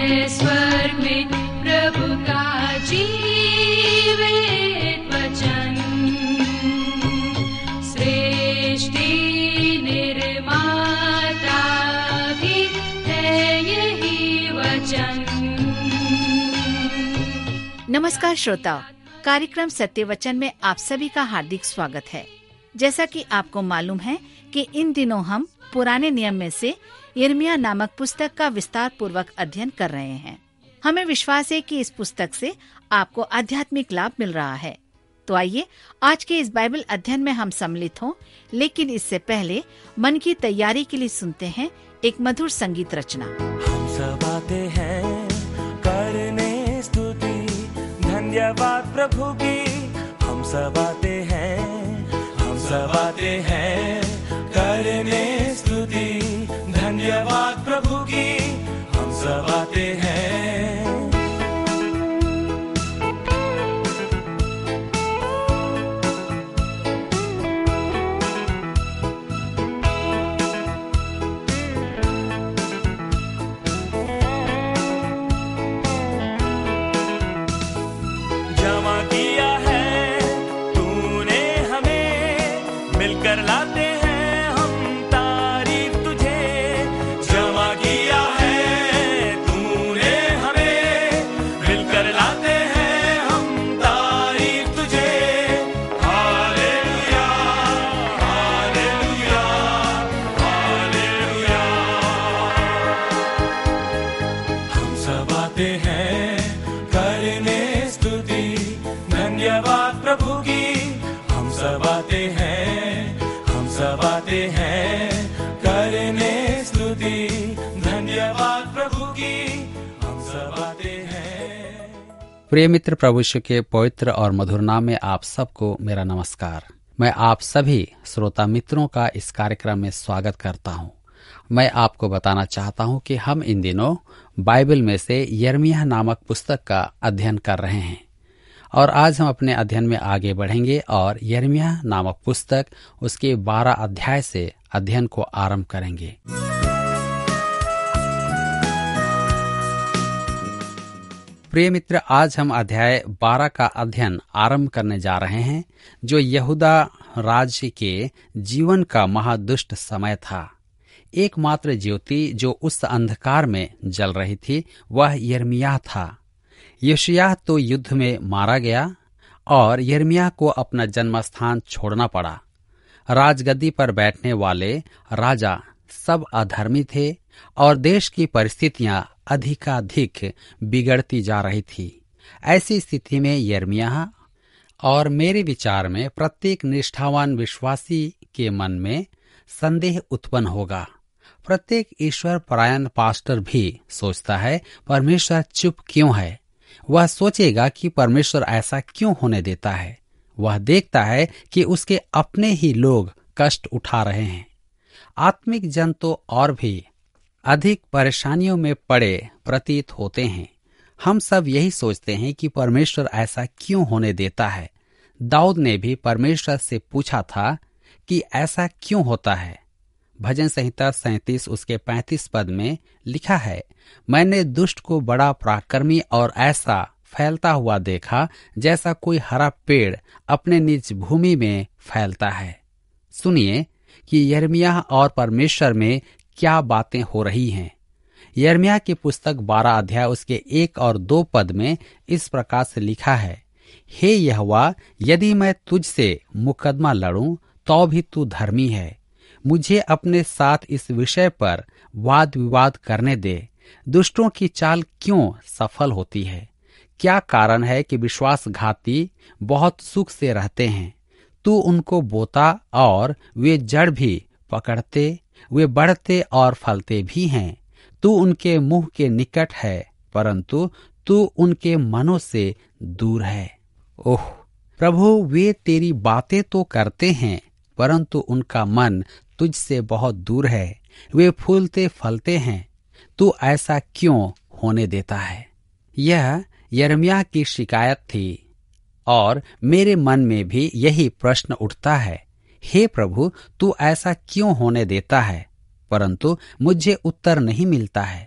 है स्वर्ग में प्रभु का जीवित वचन। सृष्टि निर्माता भी है यही वचन। नमस्कार श्रोताओ, कार्यक्रम सत्य वचन में आप सभी का हार्दिक स्वागत है। जैसा कि आपको मालूम है कि इन दिनों हम पुराने नियम में से यिर्मयाह नामक पुस्तक का विस्तार पूर्वक अध्ययन कर रहे हैं। हमें विश्वास है कि इस पुस्तक से आपको आध्यात्मिक लाभ मिल रहा है। तो आइए आज के इस बाइबल अध्ययन में हम सम्मिलित हों, लेकिन इससे पहले मन की तैयारी के लिए सुनते हैं एक मधुर संगीत रचना। हम सब आते हैं करने स्तुति, धन्यवाद प्रभु की। हम सब आते हैं, हम सब आते हैं करने स्तुति, धन्यवाद प्रभु की। हम सब आते हैं। जमा किया है तूने हमें, मिलकर लाते हैं हम तारीफ तुझे। जमा किया है तूने हमें, मिलकर लाते हैं हम तारीफ तुझे। Hallelujah, hallelujah, hallelujah. हम सब आते हैं करने स्तुति, धन्यवाद प्रभु की। हम सब आते हैं, हम सब आते हैं करने स्तुति, धन्यवाद प्रभु की। हम सब आते हैं। प्रिय मित्र, प्रभु यीशु के पवित्र और मधुर नाम में आप सबको मेरा नमस्कार। मैं आप सभी श्रोता मित्रों का इस कार्यक्रम में स्वागत करता हूं। मैं आपको बताना चाहता हूं कि हम इन दिनों बाइबल में से यिर्मयाह नामक पुस्तक का अध्ययन कर रहे हैं और आज हम अपने अध्ययन में आगे बढ़ेंगे और यिर्मयाह नामक पुस्तक उसके 12 अध्याय से अध्ययन को आरंभ करेंगे। प्रिय मित्र, आज हम अध्याय 12 का अध्ययन आरंभ करने जा रहे हैं, जो यहूदा राज्य के जीवन का महादुष्ट समय था। एकमात्र ज्योति जो उस अंधकार में जल रही थी वह यिर्मयाह था। योशिय्याह तो युद्ध में मारा गया और यिर्मयाह को अपना जन्मस्थान छोड़ना पड़ा। राजगद्दी पर बैठने वाले राजा सब अधर्मी थे और देश की परिस्थितियां अधिकाधिक बिगड़ती जा रही थी। ऐसी स्थिति में यिर्मयाह और मेरे विचार में प्रत्येक निष्ठावान विश्वासी के मन में संदेह उत्पन्न होगा। प्रत्येक ईश्वर परायण पास्टर भी सोचता है, परमेश्वर चुप क्यों है? वह सोचेगा कि परमेश्वर ऐसा क्यों होने देता है। वह देखता है कि उसके अपने ही लोग कष्ट उठा रहे हैं। आत्मिक जन तो और भी अधिक परेशानियों में पड़े प्रतीत होते हैं। हम सब यही सोचते हैं कि परमेश्वर ऐसा क्यों होने देता है। दाऊद ने भी परमेश्वर से पूछा था कि ऐसा क्यों होता है। भजन संहिता 37 उसके 35 पद में लिखा है, मैंने दुष्ट को बड़ा पराक्रमी और ऐसा फैलता हुआ देखा जैसा कोई हरा पेड़ अपने निज भूमि में फैलता है। सुनिए कि यिर्मयाह और परमेश्वर में क्या बातें हो रही हैं। यिर्मयाह की पुस्तक 12 अध्याय उसके 1 और 2 पद में इस प्रकार से लिखा है, हे यहोवा, यदि मैं तुझसे मुकदमा लड़ूं तो भी तू धर्मी है। मुझे अपने साथ इस विषय पर वाद विवाद करने दे। दुष्टों की चाल क्यों सफल होती है? क्या कारण है कि विश्वासघाती बहुत सुख से रहते हैं? तू उनको बोता और वे जड़ भी पकड़ते, वे बढ़ते और फलते भी हैं। तू उनके मुंह के निकट है, परंतु तू उनके मनों से दूर है। ओह प्रभु, वे तेरी बातें तो करते हैं, परंतु उनका मन तुझसे बहुत दूर है। वे फूलते फलते हैं, तू ऐसा क्यों होने देता है? यह यिर्मयाह की शिकायत थी और मेरे मन में भी यही प्रश्न उठता है, हे प्रभु, तू ऐसा क्यों होने देता है? परंतु मुझे उत्तर नहीं मिलता है।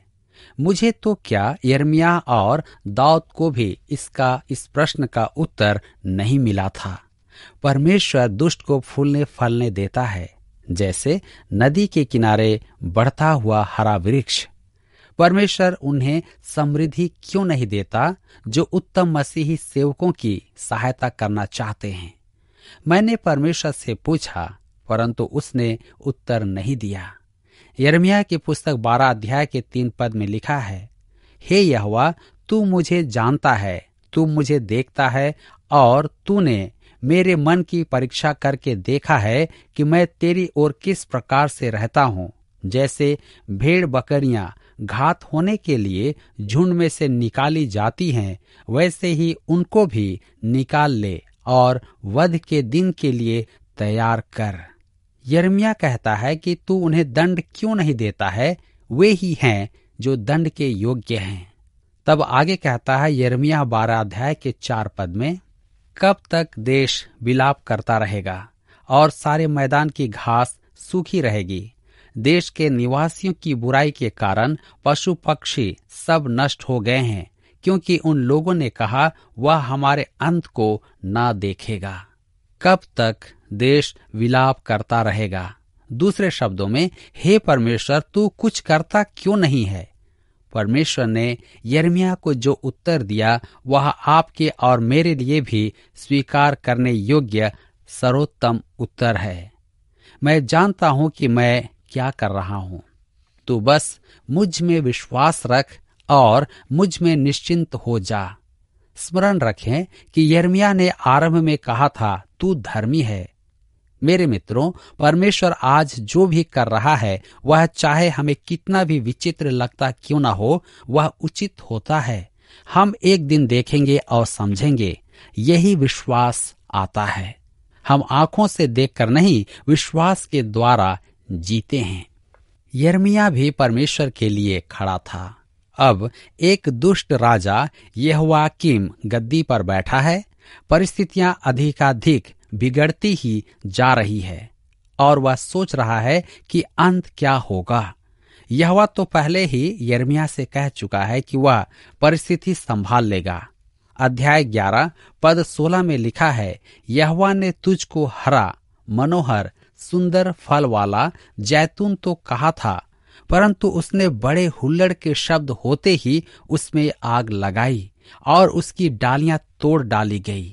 मुझे तो क्या, यिर्मयाह और दाऊद को भी इस प्रश्न का उत्तर नहीं मिला था। परमेश्वर दुष्ट को फूलने फलने देता है, जैसे नदी के किनारे बढ़ता हुआ हरा वृक्ष। परमेश्वर उन्हें समृद्धि क्यों नहीं देता जो उत्तम मसीही सेवकों की सहायता करना चाहते हैं? मैंने परमेश्वर से पूछा, परंतु उसने उत्तर नहीं दिया। यिर्मयाह की पुस्तक 12 अध्याय के 3 पद में लिखा है, हे यहोवा, तू मुझे जानता है, तू मुझे देखता है और तूने मेरे मन की परीक्षा करके देखा है कि मैं तेरी ओर किस प्रकार से रहता हूँ। जैसे भेड़ बकरियां घात होने के लिए झुंड में से निकाली जाती हैं, वैसे ही उनको भी निकाल ले और वध के दिन के लिए तैयार कर। यिर्मयाह कहता है कि तू उन्हें दंड क्यों नहीं देता है? वे ही हैं जो दंड के योग्य हैं। तब आगे कहता है यिर्मयाह 12 अध्याय के 4 पद में, कब तक देश विलाप करता रहेगा और सारे मैदान की घास सूखी रहेगी? देश के निवासियों की बुराई के कारण पशु पक्षी सब नष्ट हो गए हैं, क्योंकि उन लोगों ने कहा, वह हमारे अंत को ना देखेगा। कब तक देश विलाप करता रहेगा? दूसरे शब्दों में, हे परमेश्वर, तू कुछ करता क्यों नहीं है? परमेश्वर ने यिर्मयाह को जो उत्तर दिया वह आपके और मेरे लिए भी स्वीकार करने योग्य सर्वोत्तम उत्तर है। मैं जानता हूं कि मैं क्या कर रहा हूं। तू बस मुझ में विश्वास रख और मुझ में निश्चिंत हो जा। स्मरण रखें कि यिर्मयाह ने आरंभ में कहा था, तू धर्मी है। मेरे मित्रों, परमेश्वर आज जो भी कर रहा है वह चाहे हमें कितना भी विचित्र लगता क्यों ना हो, वह उचित होता है। हम एक दिन देखेंगे और समझेंगे। यही विश्वास आता है। हम आंखों से देखकर नहीं, विश्वास के द्वारा जीते हैं। यिर्मयाह भी परमेश्वर के लिए खड़ा था। अब एक दुष्ट राजा यहोयाकीम गद्दी पर बैठा है। परिस्थितियां अधिकाधिक बिगड़ती ही जा रही है और वह सोच रहा है कि अंत क्या होगा। यहोवा तो पहले ही यिर्मयाह से कह चुका है कि वह परिस्थिति संभाल लेगा। अध्याय 11 पद 16 में लिखा है, यहोवा ने तुझको हरा, मनोहर, सुंदर फल वाला जैतून तो कहा था, परंतु उसने बड़े हुल्लड़ के शब्द होते ही उसमें आग लगाई और उसकी डालियां तोड़ डाली गई।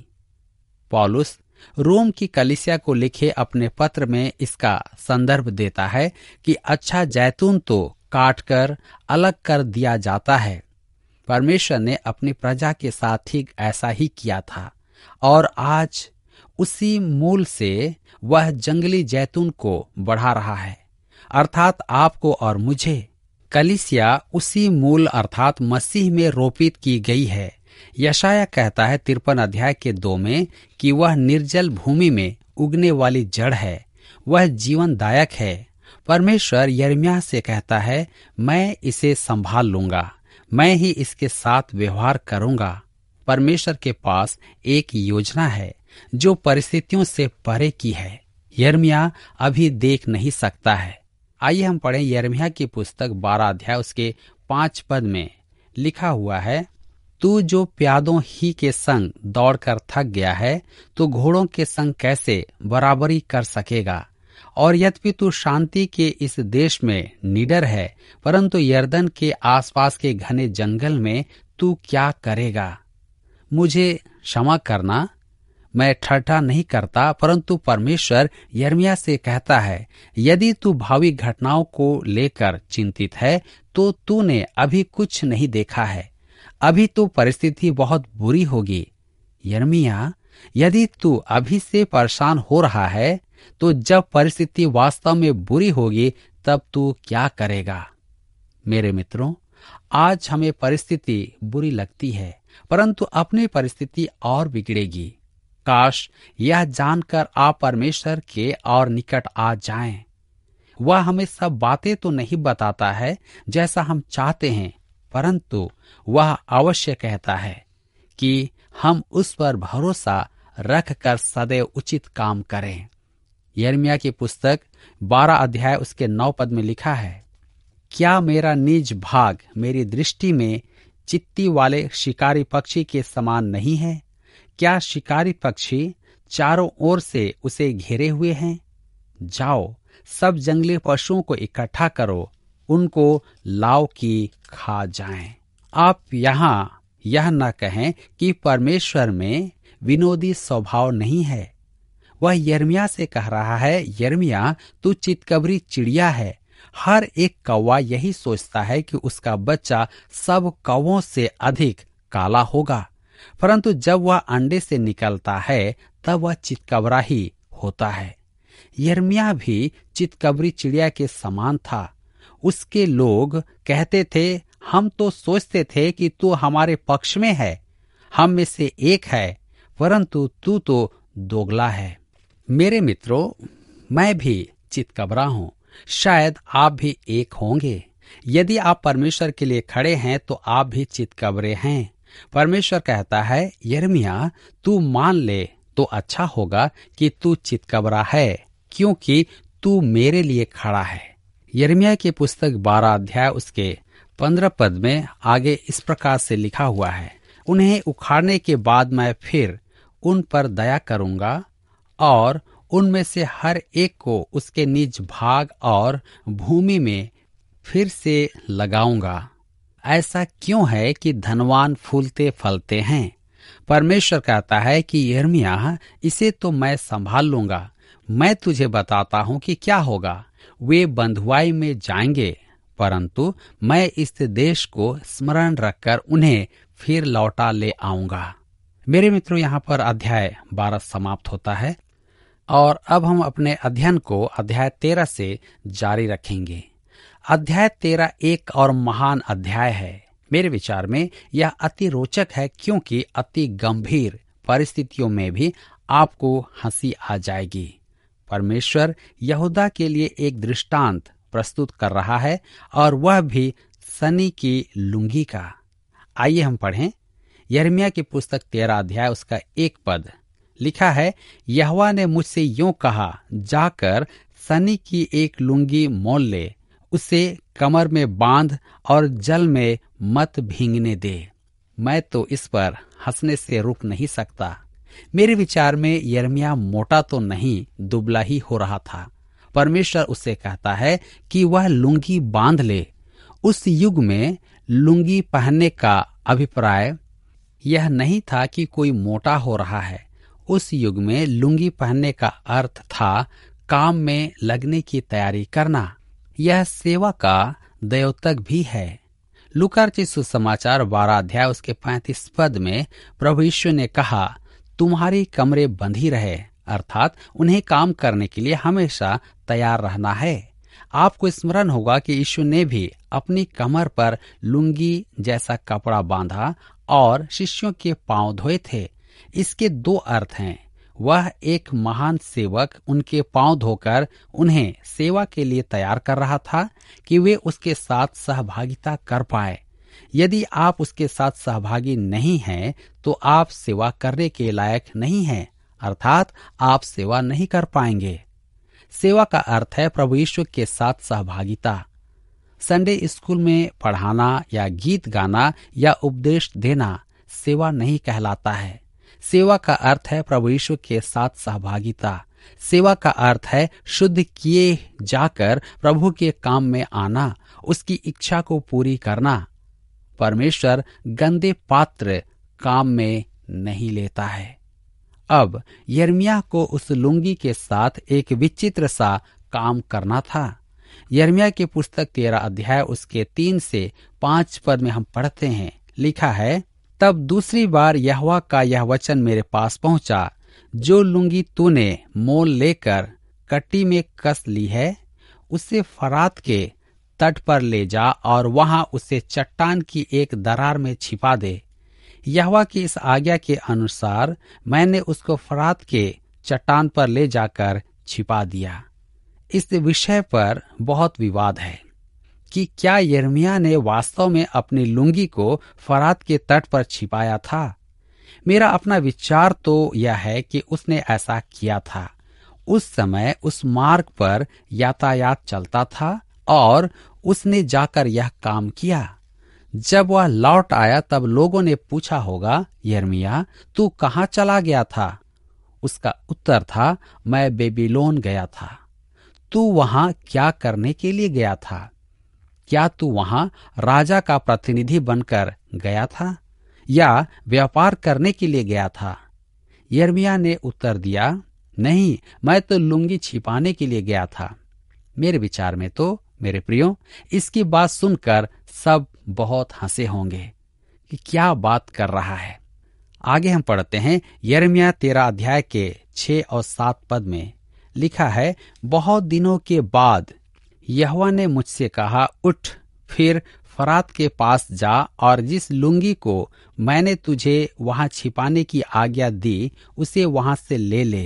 पौलुस रोम की कलीसिया को लिखे अपने पत्र में इसका संदर्भ देता है कि अच्छा जैतून तो काटकर अलग कर दिया जाता है। परमेश्वर ने अपनी प्रजा के साथ ठीक ऐसा ही किया था और आज उसी मूल से वह जंगली जैतून को बढ़ा रहा है, अर्थात आपको और मुझे। कलीसिया उसी मूल अर्थात मसीह में रोपित की गई है। यशाया कहता है 53 अध्याय के 2 में कि वह निर्जल भूमि में उगने वाली जड़ है, वह जीवनदायक है। परमेश्वर यिर्मयाह से कहता है, मैं इसे संभाल लूंगा, मैं ही इसके साथ व्यवहार करूंगा। परमेश्वर के पास एक योजना है जो परिस्थितियों से परे की है। यिर्मयाह अभी देख नहीं सकता है। आइए हम पढ़ें यिर्मयाह की पुस्तक 12 अध्याय उसके 5 पद में लिखा हुआ है, तू जो प्यादों ही के संग दौड़कर थक गया है, तो घोड़ों के संग कैसे बराबरी कर सकेगा? और यद्यपि तू शांति के इस देश में निडर है, परंतु यरदन के आसपास के घने जंगल में तू क्या करेगा? मुझे क्षमा करना, मैं ठट्ठा नहीं करता, परंतु परमेश्वर यिर्मयाह से कहता है, यदि तू भावी घटनाओं को लेकर चिंतित है तो तूने अभी कुछ नहीं देखा है। अभी तो परिस्थिति बहुत बुरी होगी। यिर्मयाह, यदि तू अभी से परेशान हो रहा है तो जब परिस्थिति वास्तव में बुरी होगी तब तू क्या करेगा? मेरे मित्रों, आज हमें परिस्थिति बुरी लगती है, परंतु अपनी परिस्थिति और बिगड़ेगी। काश यह जानकर आप परमेश्वर के और निकट आ जाएं। वह हमें सब बातें तो नहीं बताता है जैसा हम चाहते हैं, परंतु वह अवश्य कहता है कि हम उस पर भरोसा रखकर सदैव उचित काम करें। यिर्मयाह की पुस्तक 12 अध्याय उसके 9 पद में लिखा है, क्या मेरा निज भाग मेरी दृष्टि में चित्ती वाले शिकारी पक्षी के समान नहीं है? क्या शिकारी पक्षी चारों ओर से उसे घेरे हुए हैं? जाओ, सब जंगली पशुओं को इकट्ठा करो, उनको लाओ कि खा जाएं। आप यहाँ यह न कहें कि परमेश्वर में विनोदी स्वभाव नहीं है। वह यिर्मयाह से कह रहा है, यिर्मयाह तू चितकबरी चिड़िया है। हर एक कौवा यही सोचता है कि उसका बच्चा सब कौवों से अधिक काला होगा, परंतु जब वह अंडे से निकलता है तब वह चितकबरा ही होता है। यिर्मयाह भी चितकबरी चिड़िया के समान था। उसके लोग कहते थे, हम तो सोचते थे कि तू हमारे पक्ष में है, हम में से एक है, परंतु तू तो दोगला है। मेरे मित्रों, मैं भी चितकबरा हूं, शायद आप भी एक होंगे। यदि आप परमेश्वर के लिए खड़े हैं तो आप भी चितकबरे हैं। परमेश्वर कहता है, यिर्मयाह तू मान ले तो अच्छा होगा कि तू चितकबरा है, क्योंकि तू मेरे लिए खड़ा है। यिर्मयाह की पुस्तक 12 अध्याय उसके 15 पद में आगे इस प्रकार से लिखा हुआ है, उन्हें उखाड़ने के बाद मैं फिर उन पर दया करूंगा और उनमें से हर एक को उसके निज भाग और भूमि में फिर से लगाऊंगा। ऐसा क्यों है कि धनवान फूलते फलते हैं? परमेश्वर कहता है कि यिर्मयाह इसे तो मैं संभाल लूंगा, मैं तुझे बताता हूं कि क्या होगा। वे बंधुआई में जाएंगे, परंतु मैं इस देश को स्मरण रखकर उन्हें फिर लौटा ले आऊंगा। मेरे मित्रों, यहाँ पर अध्याय 12 समाप्त होता है और अब हम अपने अध्ययन को अध्याय 13 से जारी रखेंगे। अध्याय 13 एक और महान अध्याय है। मेरे विचार में यह अति रोचक है, क्योंकि अति गंभीर परिस्थितियों में भी आपको हंसी आ जाएगी। परमेश्वर यहूदा के लिए एक दृष्टांत प्रस्तुत कर रहा है और वह भी सनी की लुंगी का। आइए हम पढ़ें यिर्मयाह की पुस्तक 13 अध्याय उसका 1 पद। लिखा है, यहोवा ने मुझसे यूं कहा, जाकर सनी की एक लुंगी मोल ले, उसे कमर में बांध और जल में मत भींगने दे। मैं तो इस पर हंसने से रुक नहीं सकता। मेरे विचार में यिर्मयाह मोटा तो नहीं, दुबला ही हो रहा था। परमेश्वर उससे कहता है कि वह लुंगी बांध ले। उस युग में लुंगी पहनने का अभिप्राय यह नहीं था कि कोई मोटा हो रहा है। उस युग में लुंगी पहनने का अर्थ था काम में लगने की तैयारी करना। यह सेवा का द्योतक भी है। लूका रचित सुसमाचार 12 अध्याय उसके 35 पद में प्रभु यीशु ने कहा, तुम्हारी कमरे बंधी रहे, अर्थात उन्हें काम करने के लिए हमेशा तैयार रहना है। आपको स्मरण होगा कि यीशु ने भी अपनी कमर पर लुंगी जैसा कपड़ा बांधा और शिष्यों के पांव धोए थे। इसके 2 अर्थ हैं। वह एक महान सेवक उनके पांव धोकर उन्हें सेवा के लिए तैयार कर रहा था कि वे उसके साथ सहभागिता कर पाए। यदि आप उसके साथ सहभागी नहीं हैं तो आप सेवा करने के लायक नहीं हैं, अर्थात आप सेवा नहीं कर पाएंगे। सेवा का अर्थ है प्रभु यीशु के साथ सहभागिता। संडे स्कूल में पढ़ाना या गीत गाना या उपदेश देना सेवा नहीं कहलाता है। सेवा का अर्थ है प्रभु यीशु के साथ सहभागिता। सेवा का अर्थ है शुद्ध किए जाकर प्रभु के काम में आना, उसकी इच्छा को पूरी करना। परमेश्वर गंदे पात्र काम में नहीं लेता है। अब यिर्मयाह को उस लुंगी के साथ एक विचित्र सा काम करना था। यिर्मयाह की पुस्तक 13 अध्याय उसके 3 से 5 पद में हम पढ़ते हैं, लिखा है, तब दूसरी बार यहोवा का यह वचन मेरे पास पहुंचा, जो लुंगी तूने मोल लेकर कट्टी में कस ली है, उसे फरात के तट पर ले जा और वहां उसे चट्टान की एक दरार में छिपा दे। यहोवा की इस आज्ञा के अनुसार मैंने उसको फरात के चट्टान पर ले जाकर छिपा दिया। इस विषय पर बहुत विवाद है कि क्या यिर्मयाह ने वास्तव में अपनी लुंगी को फरात के तट पर छिपाया था। मेरा अपना विचार तो यह है कि उसने ऐसा किया था। उस समय उस मार्ग पर यातायात चलता था और उसने जाकर यह काम किया। जब वह लौट आया तब लोगों ने पूछा होगा, यिर्मयाह तू कहाँ चला गया था? उसका उत्तर था, मैं बेबीलोन गया था। तू वहां क्या करने के लिए गया था? क्या तू वहां राजा का प्रतिनिधि बनकर गया था या व्यापार करने के लिए गया था? यिर्मयाह ने उत्तर दिया, नहीं, मैं तो लुंगी छिपाने के लिए गया था। मेरे विचार में तो मेरे प्रियो, इसकी बात सुनकर सब बहुत हंसे होंगे कि क्या बात कर रहा है। आगे हम पढ़ते हैं, यिर्मयाह 13 अध्याय के 6 और 7 पद में लिखा है, बहुत दिनों के बाद यहोवा ने मुझसे कहा, उठ, फिर फरात के पास जा और जिस लुंगी को मैंने तुझे वहां छिपाने की आज्ञा दी उसे वहां से ले ले।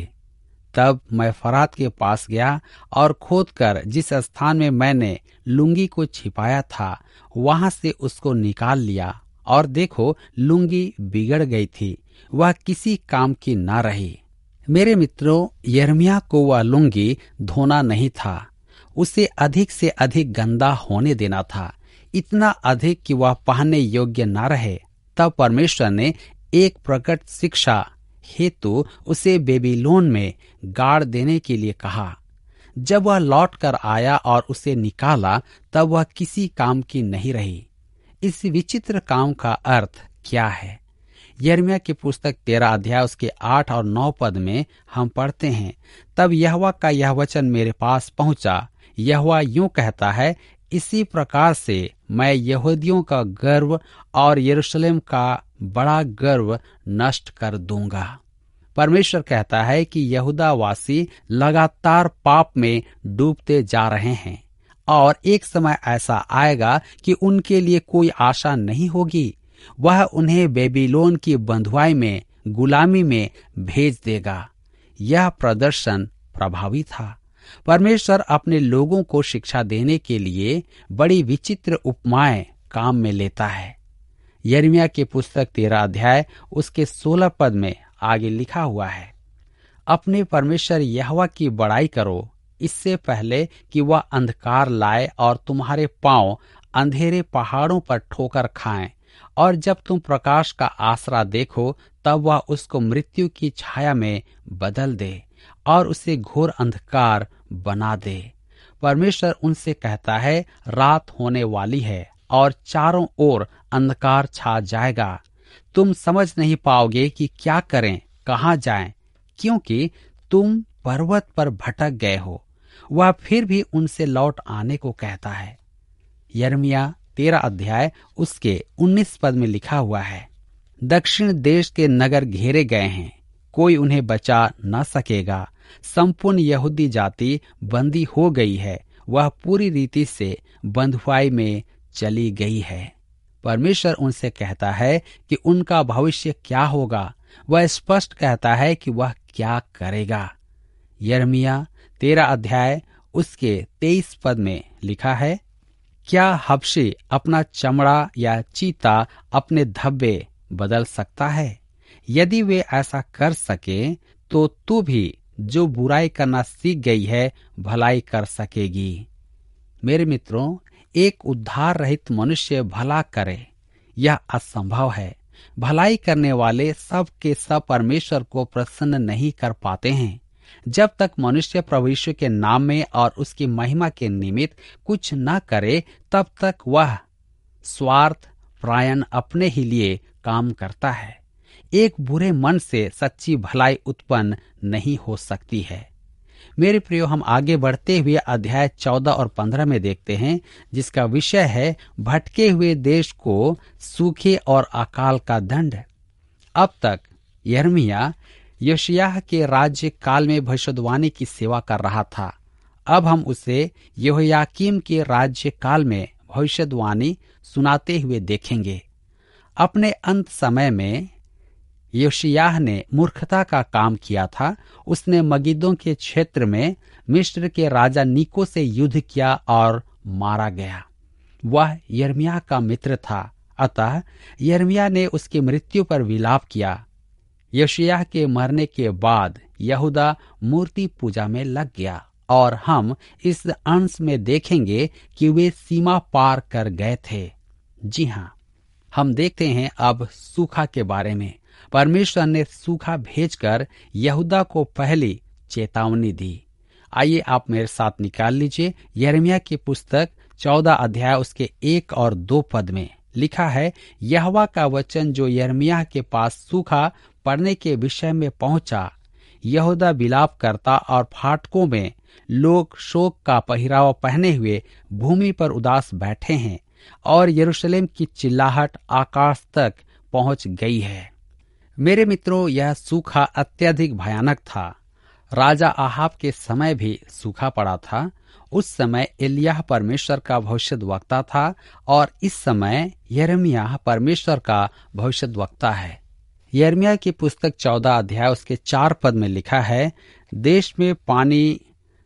तब मैं फरात के पास गया और खोदकर जिस स्थान में मैंने लुंगी को छिपाया था वहां से उसको निकाल लिया, और देखो लुंगी बिगड़ गई थी, वह किसी काम की न रही। मेरे मित्रों, यिर्मयाह को वह लुंगी धोना नहीं था, उसे अधिक से अधिक गंदा होने देना था, इतना अधिक कि वह पहनने योग्य न रहे। तब परमेश्वर ने एक प्रकट शिक्षा हेतु उसे बेबीलोन में गाड़ देने के लिए कहा। जब वह लौट कर आया और उसे निकाला तब वह किसी काम की नहीं रही। इस विचित्र काम का अर्थ क्या है? यिर्मयाह की पुस्तक 13 अध्याय उसके 8 और 9 पद में हम पढ़ते हैं, तब यहोवा का यह वचन मेरे पास पहुंचा। यहोवा यूं कहता है, इसी प्रकार से मैं यहूदियों का गर्व और यरूशलेम का बड़ा गर्व नष्ट कर दूंगा। परमेश्वर कहता है कि यहूदा वासी लगातार पाप में डूबते जा रहे हैं और एक समय ऐसा आएगा कि उनके लिए कोई आशा नहीं होगी। वह उन्हें बेबीलोन की बंधुआई में, गुलामी में भेज देगा। यह प्रदर्शन प्रभावी था। परमेश्वर अपने लोगों को शिक्षा देने के लिए बड़ी विचित्र उपमाएं काम में लेता है। यिर्मयाह की पुस्तक 13 अध्याय उसके 16 पद में आगे लिखा हुआ है, अपने परमेश्वर यहोवा की बड़ाई करो, इससे पहले कि वह अंधकार लाए और तुम्हारे पांव अंधेरे पहाड़ों पर ठोकर खाएं, और जब तुम प्रकाश का आसरा देखो तब वह उसको मृत्यु की छाया में बदल दे और उसे घोर अंधकार बना दे। परमेश्वर उनसे कहता है, रात होने वाली है और चारों ओर अंधकार छा जाएगा। तुम समझ नहीं पाओगे कि क्या करें, कहाँ जाएं, क्योंकि तुम पर्वत पर भटक गए हो। वह फिर भी उनसे लौट आने को कहता है। यिर्मयाह 13 अध्याय उसके 19 पद में लिखा हुआ है, दक्षिण देश के नगर घेरे गए हैं, कोई उन्हें बचा न सकेगा। संपूर्ण यहूदी जाति बंदी हो गई है, वह पूरी रीति से बंधुआई में चली गई है। परमेश्वर उनसे कहता है कि उनका भविष्य क्या होगा। वह स्पष्ट कहता है कि वह क्या करेगा। यिर्मयाह 13 अध्याय उसके 23 पद में लिखा है, क्या हबशी अपना चमड़ा या चीता अपने धब्बे बदल सकता है? यदि वे ऐसा कर सके तो तू भी जो बुराई करना सीख गई है भलाई कर सकेगी। मेरे मित्रों, एक उद्धार रहित मनुष्य भला करे यह असंभव है। भलाई करने वाले सब के सब परमेश्वर को प्रसन्न नहीं कर पाते हैं। जब तक मनुष्य प्रभु यीशु के नाम में और उसकी महिमा के निमित्त कुछ न करे तब तक वह स्वार्थ प्रायण अपने ही लिए काम करता है। एक बुरे मन से सच्ची भलाई उत्पन्न नहीं हो सकती है। मेरे प्रियो, हम आगे बढ़ते हुए अध्याय 14 और 15 में देखते हैं, जिसका विषय है भटके हुए देश को सूखे और अकाल का दंड। अब तक यिर्मयाह योशिय्याह के राज्य काल में भविष्यवाणी की सेवा कर रहा था। अब हम उसे यहोयाकीम के राज्य काल में भविष्यवाणी सुनाते हुए देखेंगे। अपने अंत समय में योशिय्याह ने मूर्खता का काम किया था। उसने मगिद्दो के क्षेत्र में मिस्र के राजा नीको से युद्ध किया और मारा गया। वह यिर्मयाह का मित्र था, अतः यिर्मयाह ने उसकी मृत्यु पर विलाप किया। योशिय्याह के मरने के बाद यहूदा मूर्ति पूजा में लग गया और हम इस अंश में देखेंगे कि वे सीमा पार कर गए थे। जी हाँ, हम देखते हैं अब सूखा के बारे में। परमेश्वर ने सूखा भेजकर यहूदा को पहली चेतावनी दी। आइए आप मेरे साथ निकाल लीजिए यिर्मयाह की पुस्तक 14 अध्याय उसके 1 और 2 पद में लिखा है, यहोवा का वचन जो यिर्मयाह के पास सूखा पड़ने के विषय में पहुंचा। यहूदा विलाप करता और फाटकों में लोग शोक का पहरावा पहने हुए भूमि पर उदास बैठे हैं और यरूशलेम की चिल्लाहट आकाश तक पहुंच गई है। मेरे मित्रों, यह सूखा अत्यधिक भयानक था। राजा आहाब के समय भी सूखा पड़ा था। उस समय एलिय्याह परमेश्वर का भविष्यद्वक्ता था और इस समय यिर्मयाह परमेश्वर का भविष्यद्वक्ता है। यिर्मयाह की पुस्तक 14 अध्याय उसके 4 पद में लिखा है, देश में पानी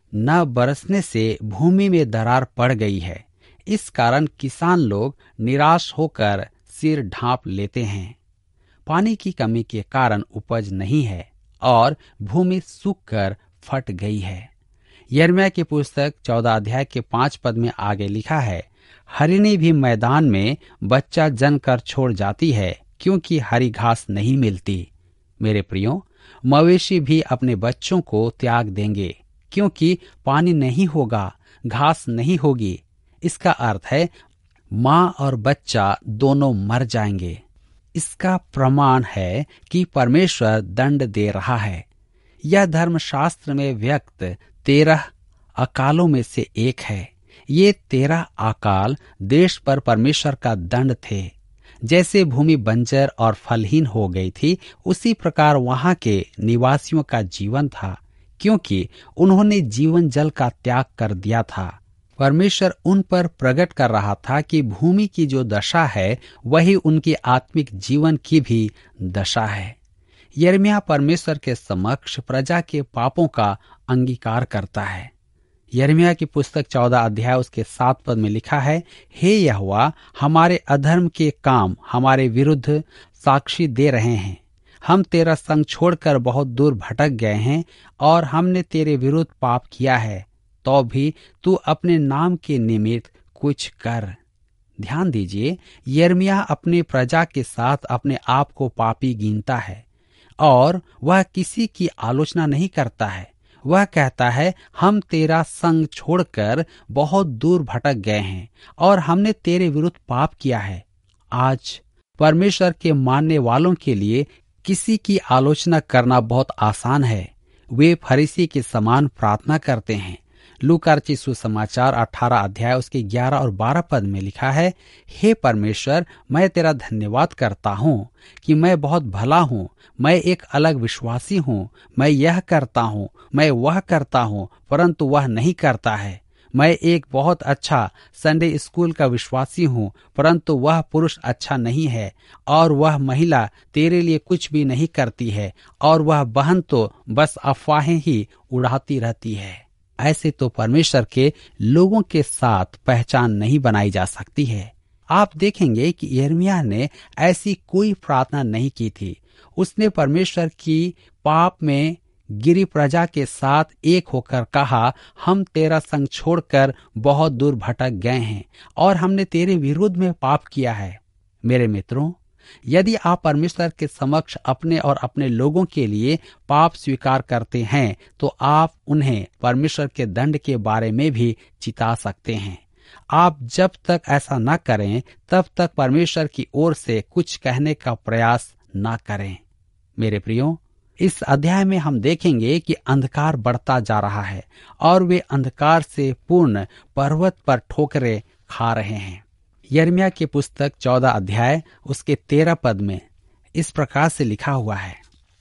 न बरसने से भूमि में दरार पड़ गई है। इस कारण किसान लोग निराश होकर सिर ढांप लेते हैं। पानी की कमी के कारण उपज नहीं है और भूमि सूखकर फट गई है। यिर्मयाह की पुस्तक 14 अध्याय के 5 पद में आगे लिखा है, हरिणी भी मैदान में बच्चा जनकर छोड़ जाती है क्योंकि हरी घास नहीं मिलती। मेरे प्रियो, मवेशी भी अपने बच्चों को त्याग देंगे क्योंकि पानी नहीं होगा, घास नहीं होगी। इसका अर्थ है माँ और बच्चा दोनों मर जाएंगे। इसका प्रमाण है कि परमेश्वर दंड दे रहा है। यह धर्मशास्त्र में व्यक्त 13 अकालों में से एक है। ये 13 अकाल देश पर परमेश्वर का दंड थे। जैसे भूमि बंजर और फलहीन हो गई थी, उसी प्रकार वहां के निवासियों का जीवन था, क्योंकि उन्होंने जीवन जल का त्याग कर दिया था। परमेश्वर उन पर प्रकट कर रहा था कि भूमि की जो दशा है वही उनकी आत्मिक जीवन की भी दशा है। यिर्मयाह परमेश्वर के समक्ष प्रजा के पापों का अंगीकार करता है। यिर्मयाह की पुस्तक 14 अध्याय उसके 7 पद में लिखा है, हे यहोवा, हमारे अधर्म के काम हमारे विरुद्ध साक्षी दे रहे हैं। हम तेरा संग छोड़कर बहुत दूर भटक गए हैं और हमने तेरे विरुद्ध पाप किया है, तो भी तू अपने नाम के निमित्त कुछ कर। ध्यान दीजिए, यिर्मयाह अपने प्रजा के साथ अपने आप को पापी गिनता है और वह किसी की आलोचना नहीं करता है। वह कहता है, हम तेरा संग छोड़कर बहुत दूर भटक गए हैं और हमने तेरे विरुद्ध पाप किया है। आज परमेश्वर के मानने वालों के लिए किसी की आलोचना करना बहुत आसान है। वे फरीसी के समान प्रार्थना करते हैं। लूका रचित सुसमाचार 18 अध्याय उसके 11 और 12 पद में लिखा है, हे परमेश्वर, मैं तेरा धन्यवाद करता हूँ कि मैं बहुत भला हूँ। मैं एक अलग विश्वासी हूँ। मैं यह करता हूँ, मैं वह करता हूँ, परंतु वह नहीं करता है। मैं एक बहुत अच्छा संडे स्कूल का विश्वासी हूँ, परंतु वह पुरुष अच्छा नहीं है। और वह महिला तेरे लिए कुछ भी नहीं करती है, और वह बहन तो बस अफवाहें ही उड़ाती रहती है। ऐसे तो परमेश्वर के लोगों के साथ पहचान नहीं बनाई जा सकती है। आप देखेंगे कि यिर्मयाह ने ऐसी कोई प्रार्थना नहीं की थी। उसने परमेश्वर की पाप में गिरी प्रजा के साथ एक होकर कहा, हम तेरा संग छोड़कर बहुत दूर भटक गए हैं और हमने तेरे विरुद्ध में पाप किया है। मेरे मित्रों, यदि आप परमेश्वर के समक्ष अपने और अपने लोगों के लिए पाप स्वीकार करते हैं, तो आप उन्हें परमेश्वर के दंड के बारे में भी चिता सकते हैं। आप जब तक ऐसा न करें, तब तक परमेश्वर की ओर से कुछ कहने का प्रयास न करें। मेरे प्रियो, इस अध्याय में हम देखेंगे कि अंधकार बढ़ता जा रहा है और वे अंधकार से पूर्ण पर्वत पर ठोकरें खा रहे हैं। यिर्मयाह की पुस्तक 14 अध्याय उसके 13 पद में इस प्रकार से लिखा हुआ है,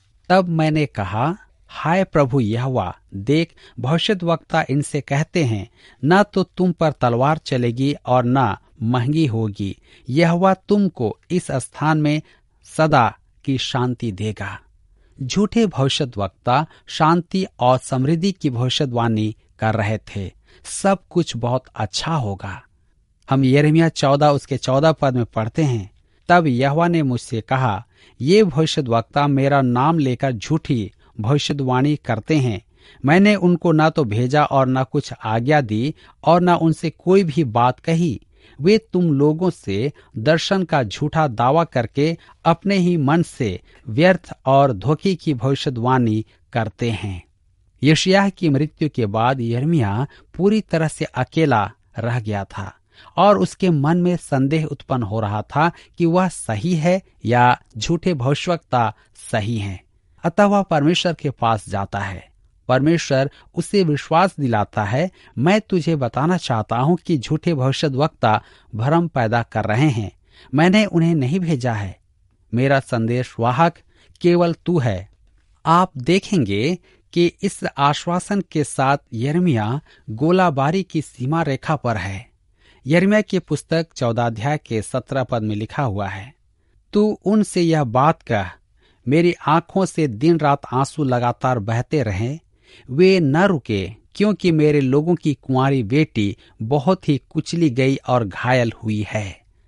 तब मैंने कहा, हाय प्रभु यहोवा, देख, भविष्यद्वक्ता इनसे कहते हैं, न तो तुम पर तलवार चलेगी और न महंगी होगी। यहोवा तुमको इस स्थान में सदा की शांति देगा। झूठे भविष्यद्वक्ता शांति और समृद्धि की भविष्यवाणी कर रहे थे। सब कुछ बहुत अच्छा होगा। हम यिर्मयाह 14 उसके 14 पद में पढ़ते हैं, तब यहोवा ने मुझसे कहा, ये भविष्यद्वक्ता मेरा नाम लेकर झूठी भविष्यवाणी करते हैं। मैंने उनको ना तो भेजा और ना कुछ आज्ञा दी और ना उनसे कोई भी बात कही। वे तुम लोगों से दर्शन का झूठा दावा करके अपने ही मन से व्यर्थ और धोखे की भविष्यवाणी करते हैं। यशायाह की मृत्यु के बाद यिर्मयाह पूरी तरह से अकेला रह गया था और उसके मन में संदेह उत्पन्न हो रहा था कि वह सही है या झूठे भविष्यवक्ता सही हैं। अतः वह परमेश्वर के पास जाता है। परमेश्वर उसे विश्वास दिलाता है, मैं तुझे बताना चाहता हूं कि झूठे भविष्यद्वक्ता भ्रम पैदा कर रहे हैं। मैंने उन्हें नहीं भेजा है। मेरा संदेश वाहक केवल तू है। आप देखेंगे कि इस आश्वासन के साथ यिर्मयाह गोलाबारी की सीमा रेखा पर है। यिर्मयाह की पुस्तक 14 अध्याय के 17 पद में लिखा हुआ है, तू उनसे यह बात कह, मेरी आंखों से दिन रात आंसू लगातार बहते रहें, वे न रुके, क्योंकि मेरे लोगों की कुंवारी बेटी बहुत ही कुचली गई और घायल हुई है।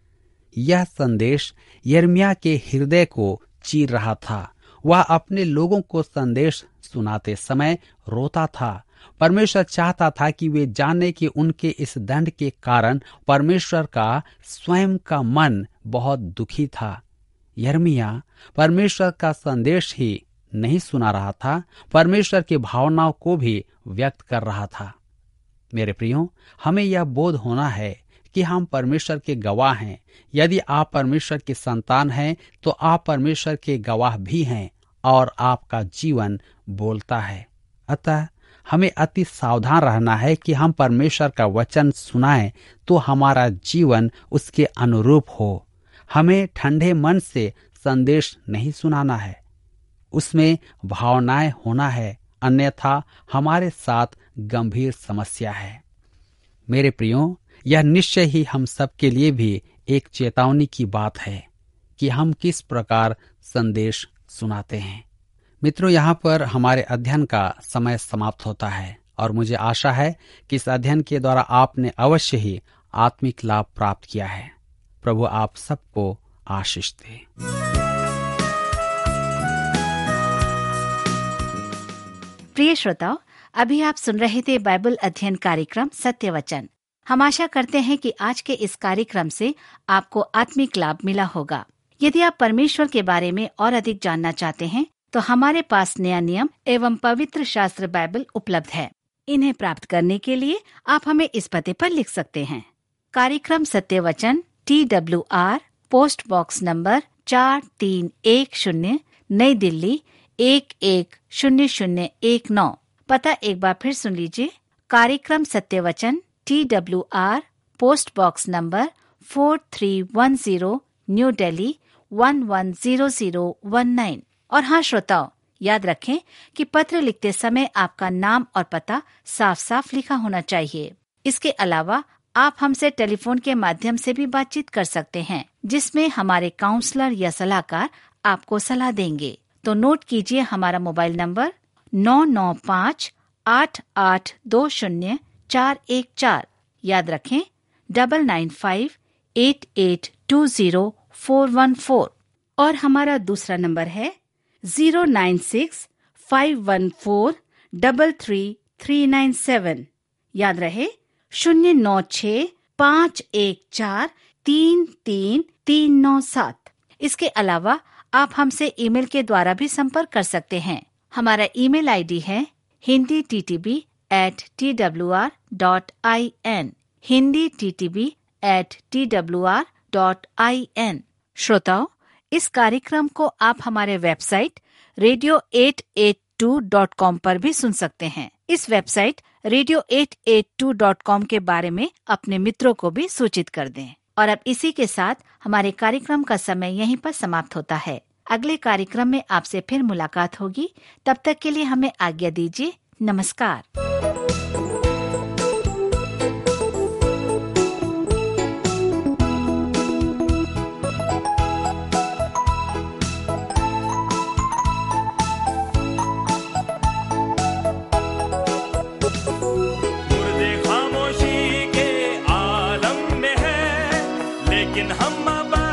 यह संदेश यिर्मयाह के हृदय को चीर रहा था। वह अपने लोगों को संदेश सुनाते समय रोता था। परमेश्वर चाहता था कि वे जाने कि उनके इस दंड के कारण परमेश्वर का स्वयं का मन बहुत दुखी था। यिर्मयाह परमेश्वर का संदेश ही नहीं सुना रहा था, परमेश्वर की भावनाओं को भी व्यक्त कर रहा था। मेरे प्रियो, हमें यह बोध होना है कि हम परमेश्वर के गवाह हैं। यदि आप परमेश्वर की संतान हैं तो आप परमेश्वर के गवाह भी हैं और आपका जीवन बोलता है। अतः हमें अति सावधान रहना है कि हम परमेश्वर का वचन सुनाएं तो हमारा जीवन उसके अनुरूप हो। हमें ठंडे मन से संदेश नहीं सुनाना है, उसमें भावनाएं होना है, अन्यथा हमारे साथ गंभीर समस्या है। मेरे प्रियो, यह निश्चय ही हम सब के लिए भी एक चेतावनी की बात है कि हम किस प्रकार संदेश सुनाते हैं। मित्रों, यहाँ पर हमारे अध्ययन का समय समाप्त होता है और मुझे आशा है कि इस अध्ययन के द्वारा आपने अवश्य ही आत्मिक लाभ प्राप्त किया है। प्रभु आप सबको आशीष दे। प्रिय श्रोताओ, अभी आप सुन रहे थे बाइबल अध्ययन कार्यक्रम सत्य वचन। हम आशा करते हैं कि आज के इस कार्यक्रम से आपको आत्मिक लाभ मिला होगा। यदि आप परमेश्वर के बारे में और अधिक जानना चाहते हैं तो हमारे पास नया नियम एवं पवित्र शास्त्र बाइबल उपलब्ध है। इन्हें प्राप्त करने के लिए आप हमें इस पते पर लिख सकते हैं। कार्यक्रम Satya Vachan, TWR, post box number 4310, नई दिल्ली 110019। पता एक बार फिर सुन लीजिए। कार्यक्रम Satya Vachan, TWR, post box number 4310, New Delhi 110019। और हाँ श्रोताओ, याद रखें कि पत्र लिखते समय आपका नाम और पता साफ साफ लिखा होना चाहिए। इसके अलावा आप हमसे टेलीफोन के माध्यम से भी बातचीत कर सकते हैं, जिसमें हमारे काउंसलर या सलाहकार आपको सलाह देंगे। तो नोट कीजिए हमारा मोबाइल नंबर 9958820414। याद रखें 9958820414। और हमारा दूसरा नंबर है 09651433397। याद रहे 09651433397। इसके अलावा आप हमसे ईमेल के द्वारा भी संपर्क कर सकते हैं। हमारा ईमेल आईडी है hinditb@twr.in, hinditb@twr.in। श्रोताओ, इस कार्यक्रम को आप हमारे वेबसाइट radio882.com पर भी सुन सकते हैं। इस वेबसाइट radio882.com के बारे में अपने मित्रों को भी सूचित कर दें। और अब इसी के साथ हमारे कार्यक्रम का समय यहीं पर समाप्त होता है। अगले कार्यक्रम में आपसे फिर मुलाकात होगी। तब तक के लिए हमें आज्ञा दीजिए। नमस्कार। मुर्दे खामोशी के आलम में है, लेकिन हम